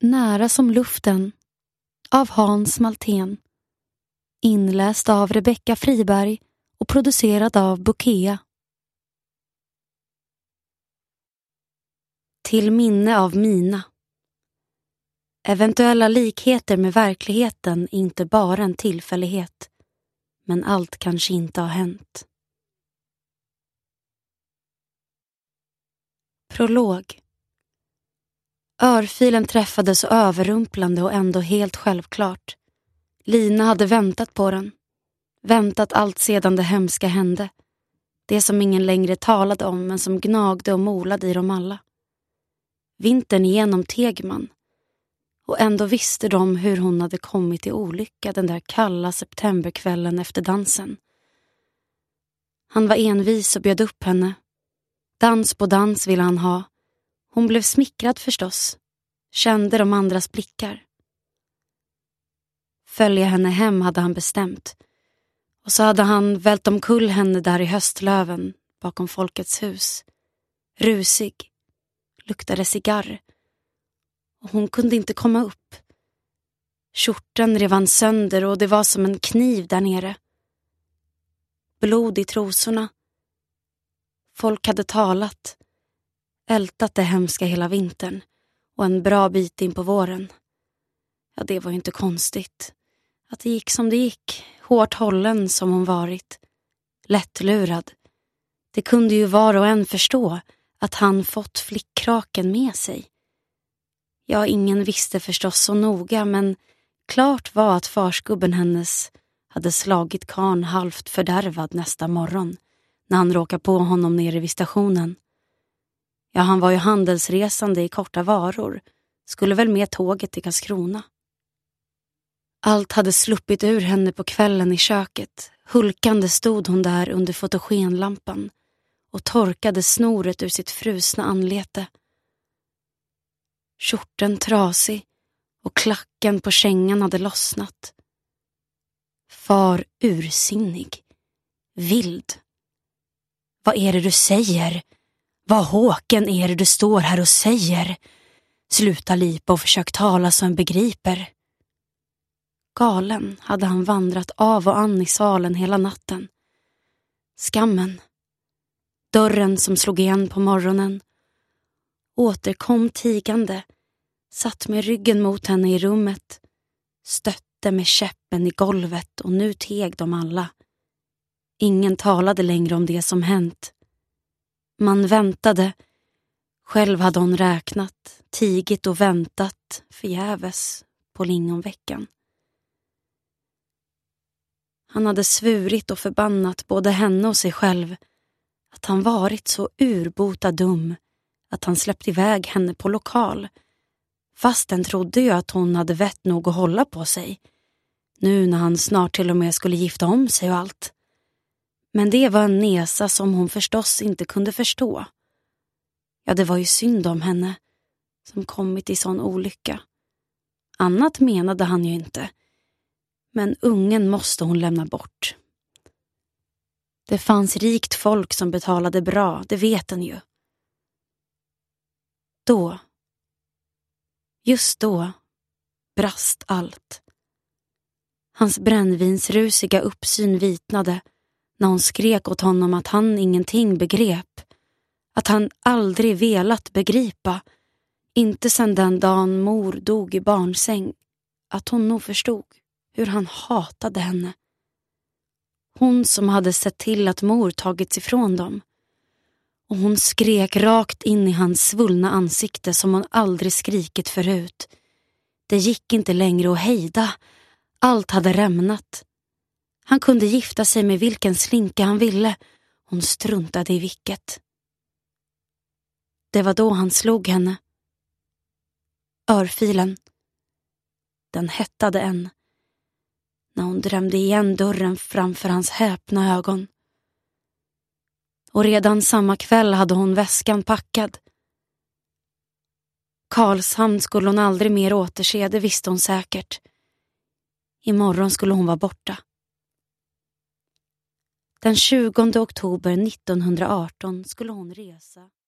Nära som luften av Hans Maltén. Inläst av Rebecca Friberg och producerad av Bokea. Till minne av Mina. Eventuella likheter med verkligheten är inte bara en tillfällighet, men allt kanske inte har hänt. Prolog. Örfilen träffade så överrumplande och ändå helt självklart. Lina hade väntat på den. Väntat allt sedan det hemska hände. Det som ingen längre talade om men som gnagde och molade i dem alla. Vintern igenom teg man. Och ändå visste de hur hon hade kommit i olycka den där kalla septemberkvällen efter dansen. Han var envis och bjöd upp henne. Dans på dans ville han ha. Hon blev smickrad förstås. Kände de andras blickar. Följa henne hem hade han bestämt. Och så hade han vält omkull henne där i höstlöven bakom Folkets hus. Rusig. Luktade cigarr. Och hon kunde inte komma upp. Kjorten rev han sönder och det var som en kniv där nere. Blod i trosorna. Folk hade talat. Ältat det hemska hela vintern och en bra bit in på våren. Ja, det var ju inte konstigt. Att det gick som det gick, hårt hållen som hon varit. Lättlurad. Det kunde ju var och en förstå att han fått flickkraken med sig. Ja, ingen visste förstås så noga, men klart var att farsgubben hennes hade slagit karn halvt fördärvad nästa morgon när han råkade på honom nere vid stationen. Ja, han var ju handelsresande i korta varor. Skulle väl med tåget till Karlskrona. Allt hade sluppit ur henne på kvällen i köket. Hulkande stod hon där under fotogenlampan och torkade snoret ur sitt frusna anlete. Kjorten trasig och klacken på kängan hade lossnat. Far ursinnig. Vild. Vad är det du säger? Vad Håken är det du står här och säger? Sluta lipa och försök tala så en begriper. Galen hade han vandrat av och an i salen hela natten. Skammen. Dörren som slog igen på morgonen. Återkom tigande. Satt med ryggen mot henne i rummet. Stötte med käppen i golvet och nu teg de alla. Ingen talade längre om det som hänt. Man väntade. Själv hade hon räknat, tigit och väntat förgäves på lingonveckan. Han hade svurit och förbannat både henne och sig själv att han varit så urbota dum att han släppt iväg henne på lokal. Fast den trodde ju att hon hade vett nog att hålla på sig. Nu när han snart till och med skulle gifta om sig och allt. Men det var en nesa som hon förstås inte kunde förstå. Ja, det var ju synd om henne som kommit i sån olycka. Annat menade han ju inte. Men ungen måste hon lämna bort. Det fanns rikt folk som betalade bra, det vet en ju. Då, just då, brast allt. Hans brännvinsrusiga uppsyn vitnade när hon skrek åt honom att han ingenting begrep. Att han aldrig velat begripa. Inte sedan den dagen mor dog i barnsäng. Att hon nog förstod hur han hatade henne. Hon som hade sett till att mor tagits ifrån dem. Och hon skrek rakt in i hans svullna ansikte som hon aldrig skrikit förut. Det gick inte längre att hejda. Allt hade rämnat. Han kunde gifta sig med vilken slinka han ville. Hon struntade i vilket. Det var då han slog henne. Örfilen. Den hettade än. När hon drömde igen dörren framför hans häpna ögon. Och redan samma kväll hade hon väskan packad. Karlshamn skulle hon aldrig mer återse, det visste hon säkert. Imorgon skulle hon vara borta. Den 20 oktober 1918 skulle hon resa.